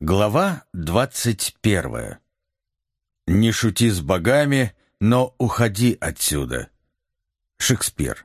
Глава 21. «Не шути с богами, но уходи отсюда». Шекспир.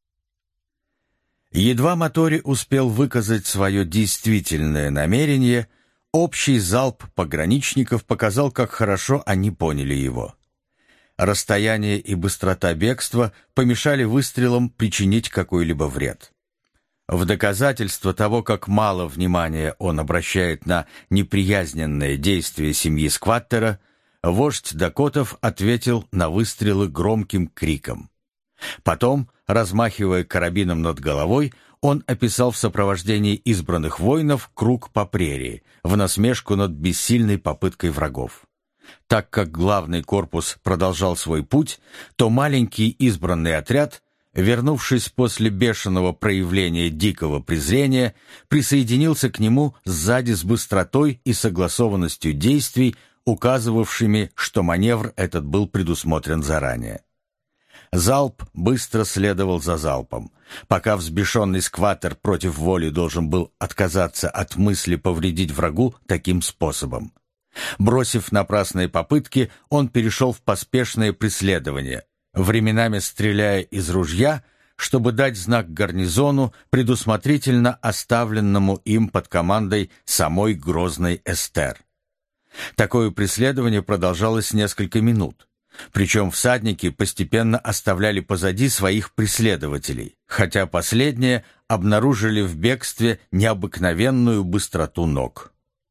Едва Матори успел выказать свое действительное намерение, общий залп пограничников показал, как хорошо они поняли его. Расстояние и быстрота бегства помешали выстрелам причинить какой-либо вред. В доказательство того, как мало внимания он обращает на неприязненные действия семьи Скваттера, вождь Дакотов ответил на выстрелы громким криком. Потом, размахивая карабином над головой, он описал в сопровождении избранных воинов круг по прерии, в насмешку над бессильной попыткой врагов. Так как главный корпус продолжал свой путь, то маленький избранный отряд, вернувшись после бешеного проявления дикого презрения, присоединился к нему сзади с быстротой и согласованностью действий, указывавшими, что маневр этот был предусмотрен заранее. Залп быстро следовал за залпом. Пока взбешенный скваттер против воли должен был отказаться от мысли повредить врагу таким способом. Бросив напрасные попытки, он перешел в поспешное преследование, временами стреляя из ружья, чтобы дать знак гарнизону, предусмотрительно оставленному им под командой самой грозной Эстер. Такое преследование продолжалось несколько минут, причем всадники постепенно оставляли позади своих преследователей, хотя последние обнаружили в бегстве необыкновенную быстроту ног.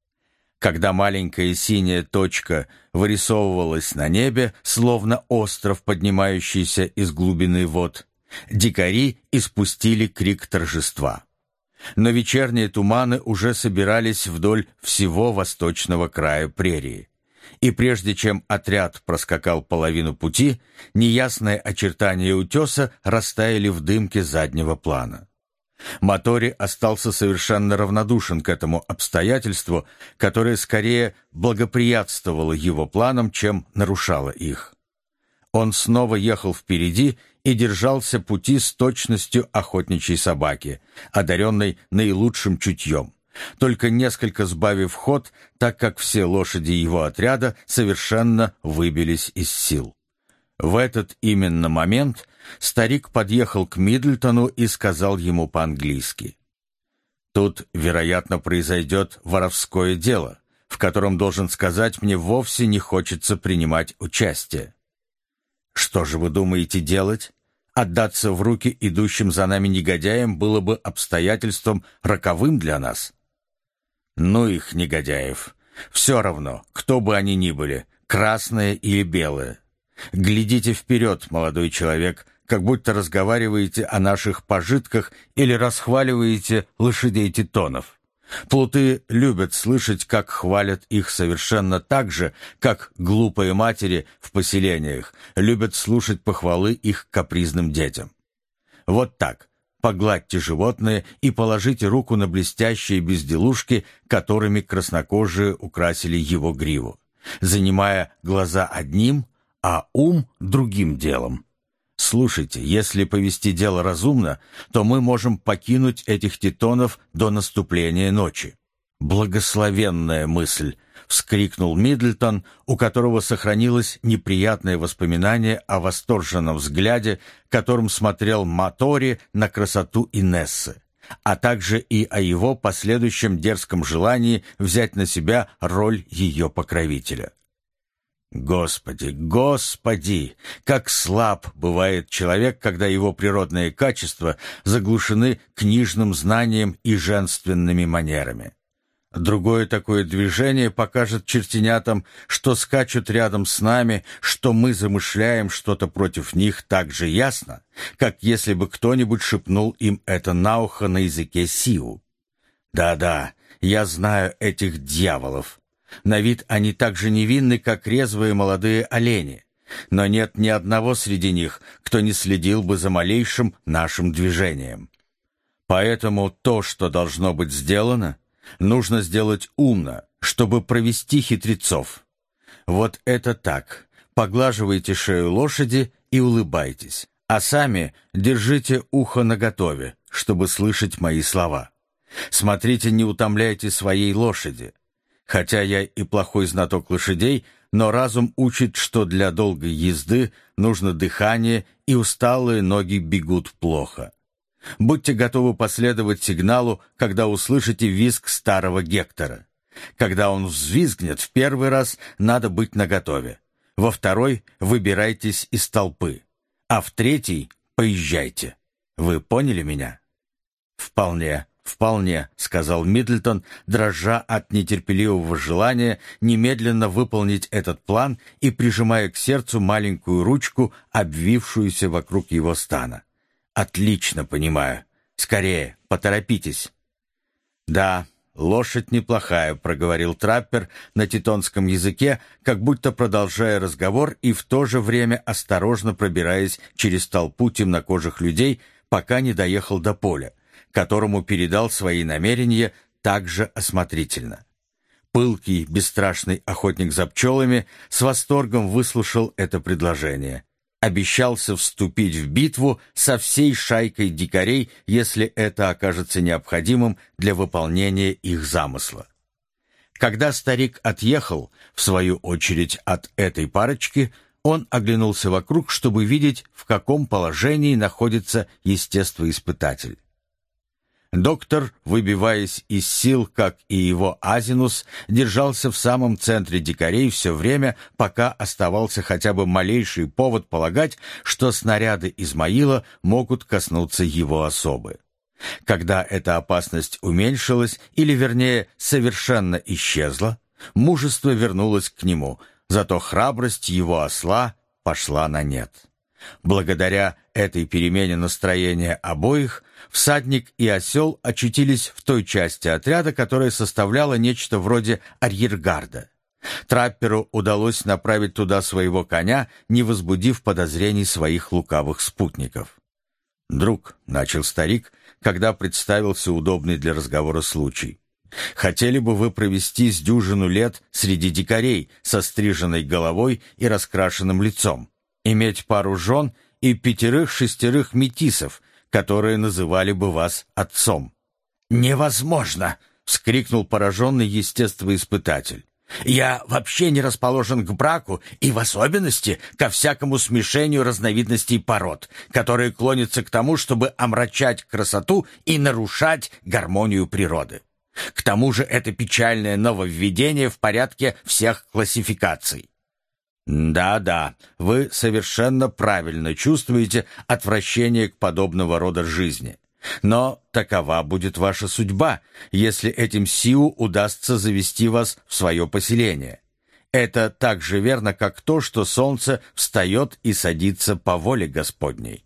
Когда маленькая синяя точка вырисовывалась на небе, словно остров, поднимающийся из глубины вод, дикари испустили крик торжества. Но вечерние туманы уже собирались вдоль всего восточного края прерии, и прежде чем отряд проскакал половину пути, неясные очертания утеса растаяли в дымке заднего плана. Матори остался совершенно равнодушен к этому обстоятельству, которое скорее благоприятствовало его планам, чем нарушало их. Он снова ехал впереди и держался пути с точностью охотничьей собаки, одаренной наилучшим чутьем, только несколько сбавив ход, так как все лошади его отряда совершенно выбились из сил. В этот именно момент старик подъехал к Миддлтону и сказал ему по-английски: «Тут, вероятно, произойдет воровское дело, в котором, должен сказать, мне вовсе не хочется принимать участие». «Что же вы думаете делать? Отдаться в руки идущим за нами негодяям было бы обстоятельством роковым для нас». «Ну их, негодяев! Все равно, кто бы они ни были, красные или белые. Глядите вперед, молодой человек, как будто разговариваете о наших пожитках или расхваливаете лошадей титонов. Плуты любят слышать, как хвалят их совершенно так же, как глупые матери в поселениях любят слушать похвалы их капризным детям. Вот так, погладьте животное и положите руку на блестящие безделушки, которыми краснокожие украсили его гриву, занимая глаза одним, а ум другим делом. Слушайте, если повести дело разумно, то мы можем покинуть этих титонов до наступления ночи». «Благословенная мысль!» — вскрикнул Миддлтон, у которого сохранилось неприятное воспоминание о восторженном взгляде, которым смотрел Матори на красоту Инессы, а также и о его последующем дерзком желании взять на себя роль ее покровителя. Господи, Господи, как слаб бывает человек, когда его природные качества заглушены книжным знанием и женственными манерами. Другое такое движение покажет чертенятам, что скачут рядом с нами, что мы замышляем что-то против них так же ясно, как если бы кто-нибудь шепнул им это на ухо на языке сиу. Да-да, я знаю этих дьяволов. На вид они так же невинны, как резвые молодые олени, но нет ни одного среди них, кто не следил бы за малейшим нашим движением. Поэтому то, что должно быть сделано, нужно сделать умно, чтобы провести хитрецов. Вот это так. Поглаживайте шею лошади и улыбайтесь, а сами держите ухо наготове, чтобы слышать мои слова. Смотрите, не утомляйте своей лошади. Хотя я и плохой знаток лошадей, но разум учит, что для долгой езды нужно дыхание, и усталые ноги бегут плохо. Будьте готовы последовать сигналу, когда услышите визг старого Гектора. Когда он взвизгнет в первый раз, надо быть наготове. Во второй выбирайтесь из толпы, а в третий поезжайте. Вы поняли меня? «Вполне, вполне», — сказал Миддлтон, дрожа от нетерпеливого желания немедленно выполнить этот план и прижимая к сердцу маленькую ручку, обвившуюся вокруг его стана. «Отлично понимаю. Скорее, поторопитесь». «Да, лошадь неплохая», — проговорил траппер на тевтонском языке, как будто продолжая разговор и в то же время осторожно пробираясь через толпу темнокожих людей, пока не доехал до поля, которому передал свои намерения также осмотрительно. Пылкий, бесстрашный охотник за пчелами с восторгом выслушал это предложение. Обещался вступить в битву со всей шайкой дикарей, если это окажется необходимым для выполнения их замысла. Когда старик отъехал, в свою очередь, от этой парочки, он оглянулся вокруг, чтобы видеть, в каком положении находится естествоиспытатель. Доктор, выбиваясь из сил, как и его Азинус, держался в самом центре дикарей все время, пока оставался хотя бы малейший повод полагать, что снаряды Измаила могут коснуться его особы. Когда эта опасность уменьшилась, или вернее совершенно исчезла, мужество вернулось к нему, зато храбрость его осла пошла на нет. Благодаря этой перемене настроения обоих, всадник и осел очутились в той части отряда, которая составляла нечто вроде арьергарда. Трапперу удалось направить туда своего коня, не возбудив подозрений своих лукавых спутников. «Друг», — начал старик, когда представился удобный для разговора случай, «хотели бы вы провести с дюжину лет среди дикарей со стриженной головой и раскрашенным лицом, иметь пару жен и 5-6 метисов, которые называли бы вас отцом». «Невозможно!» — вскрикнул пораженный естествоиспытатель. «Я вообще не расположен к браку и в особенности ко всякому смешению разновидностей пород, которые клонятся к тому, чтобы омрачать красоту и нарушать гармонию природы. К тому же это печальное нововведение в порядке всех классификаций». «Да, вы совершенно правильно чувствуете отвращение к подобного рода жизни. Но такова будет ваша судьба, если этим Сиу удастся завести вас в свое поселение. Это так же верно, как то, что солнце встает и садится по воле Господней».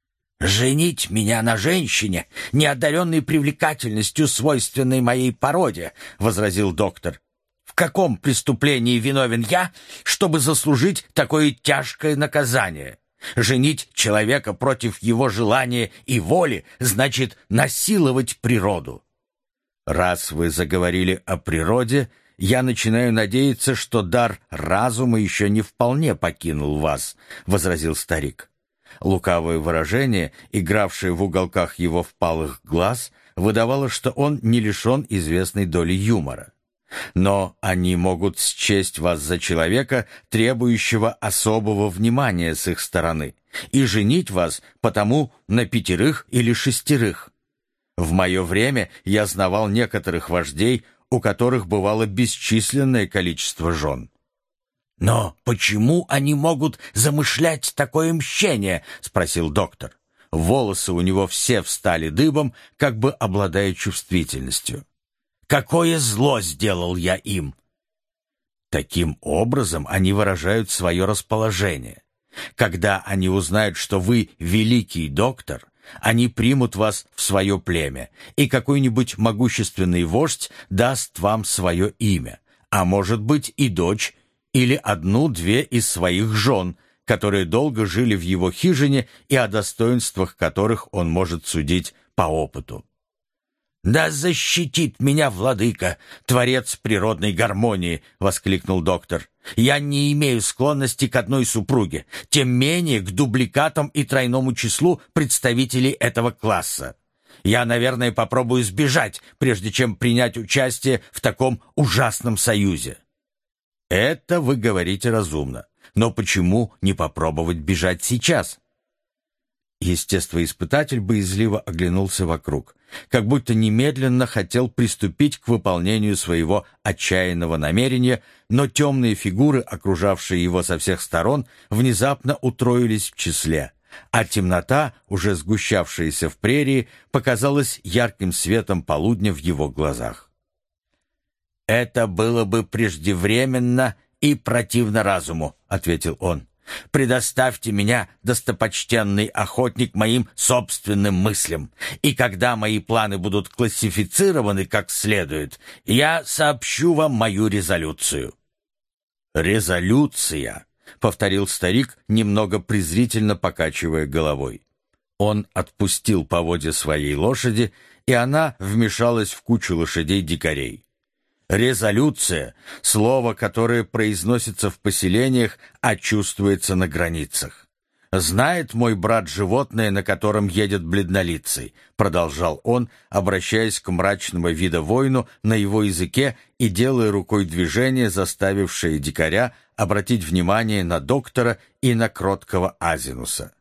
«Женить меня на женщине, не одаренной привлекательностью, свойственной моей породе», — возразил доктор. «В каком преступлении виновен я, чтобы заслужить такое тяжкое наказание? Женить человека против его желания и воли значит насиловать природу». «Раз вы заговорили о природе, я начинаю надеяться, что дар разума еще не вполне покинул вас», — возразил старик. Лукавое выражение, игравшее в уголках его впалых глаз, выдавало, что он не лишен известной доли юмора. «Но они могут счесть вас за человека, требующего особого внимания с их стороны, и женить вас потому на 5 или 6. В мое время я знавал некоторых вождей, у которых бывало бесчисленное количество жен». «Но почему они могут замышлять такое мщение?» — спросил доктор. Волосы у него все встали дыбом, как бы обладая чувствительностью. «Какое зло сделал я им?» Таким образом они выражают свое расположение. Когда они узнают, что вы великий доктор, они примут вас в свое племя, и какой-нибудь могущественный вождь даст вам свое имя, а может быть и дочь, или 1-2 из своих жен, которые долго жили в его хижине и о достоинствах которых он может судить по опыту. «Да защитит меня владыка, творец природной гармонии!» — воскликнул доктор. «Я не имею склонности к одной супруге, тем менее к дубликатам и тройному числу представителей этого класса. Я, наверное, попробую сбежать, прежде чем принять участие в таком ужасном союзе». «Это вы говорите разумно. Но почему не попробовать бежать сейчас?» Естествоиспытатель боязливо оглянулся вокруг, как будто немедленно хотел приступить к выполнению своего отчаянного намерения, но темные фигуры, окружавшие его со всех сторон, внезапно утроились в числе, а темнота, уже сгущавшаяся в прерии, показалась ярким светом полудня в его глазах. «Это было бы преждевременно и противно разуму», — ответил он. «Предоставьте меня, достопочтенный охотник, моим собственным мыслям, и когда мои планы будут классифицированы как следует, я сообщу вам мою резолюцию». «Резолюция», — повторил старик, немного презрительно покачивая головой. Он отпустил поводья своей лошади, и она вмешалась в кучу лошадей-дикарей. Резолюция — слово, которое произносится в поселениях, а чувствуется на границах. «Знает мой брат животное, на котором едет бледнолицый», — продолжал он, обращаясь к мрачного вида воину на его языке и делая рукой движение, заставившее дикаря обратить внимание на доктора и на кроткого Азинуса.